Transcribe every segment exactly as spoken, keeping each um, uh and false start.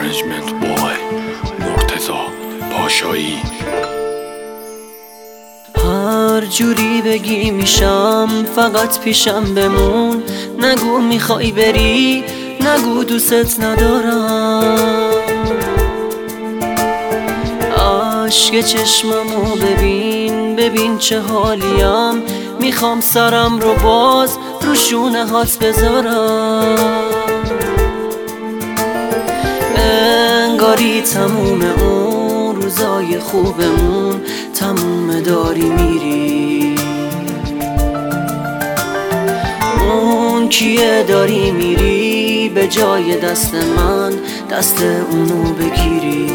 منیجمنت بای مرتضی پاشایی. هر جوری بگی میشم، فقط پیشم بمون. نگو میخوای بری، نگو دوست ندارم. عشق چشممو ببین، ببین چه حالیم. میخوام سرم رو باز رو شونه هات بذارم. انگاری تموم اون روزای خوبمون تموم داری میری. اون کیه داری میری به جای دست من دست اونو بگیری.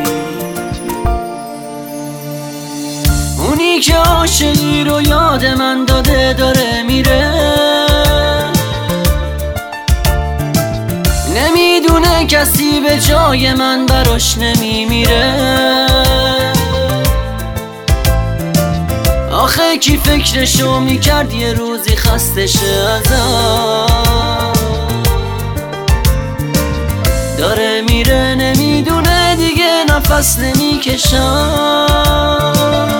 اونی که عاشقی رو یاد من داده داره میره. نمیدونه کسی به جای من براش نمیمیره. آخه کی فکرشو میکرد یه روزی خسته شه ازم. داره میره نمیدونه دیگه نفس نمیکشم.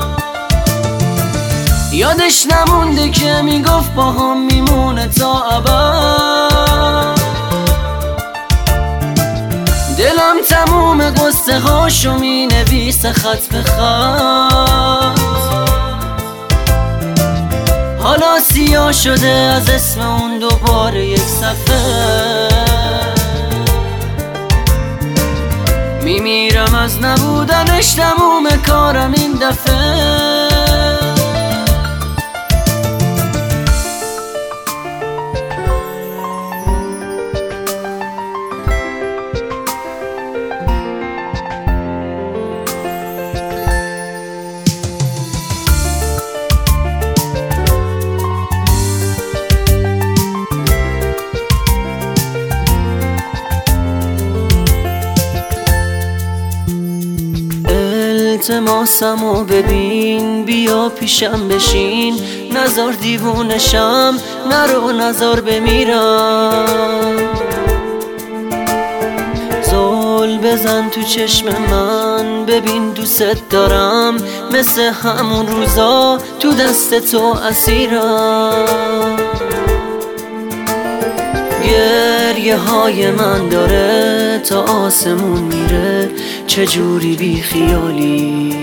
یادش نمونده که میگفت با هم میمونه تا ابد. دلم تموم قصه هاشو مینویسه خط به خط. حالا سیاه شده از اسم اون دوباره یک صفحه. میمیرم از نبودنش، تموم کارم این دفعه. التماسمو ببین، بیا پیشم بشین. نزار دیوونشم، نرو نزار بمیرم. زل بزن تو چشم من، ببین دوست دارم. مثل همون روزا تو دست تو اسیرم. گریه های من داره تا آسمون میره. چجوری بی خیالی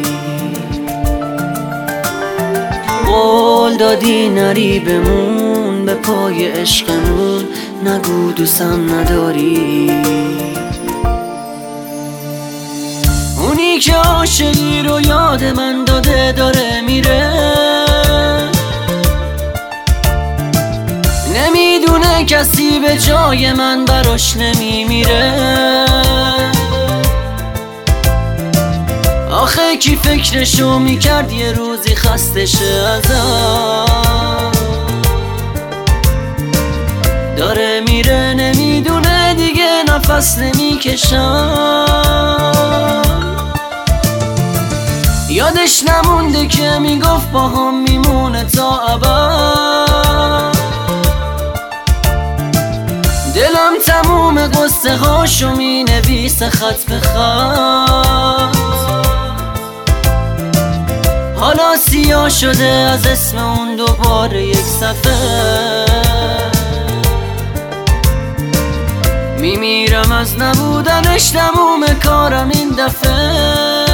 قول دادی نری بمون به پای عشقمون. نگو دوستم نداری. اونی که عاشقی رو یاد من داده داره میره. نمیدونه کسی به جای من براش نمیمیره. آخه کی فکرشو میکرد یه روزی خسته شه ازم. داره میره نمیدونه دیگه نفس نمیکشم. یادش نمونده که میگفت با هم میمونه تا ابد. دلم تموم قصه هاشو مینویسه خط به خط. حالا سیاه شده از اسم اون دوباره یک صفحه. میمیرم از نبودنش، تموم کارم این دفعه.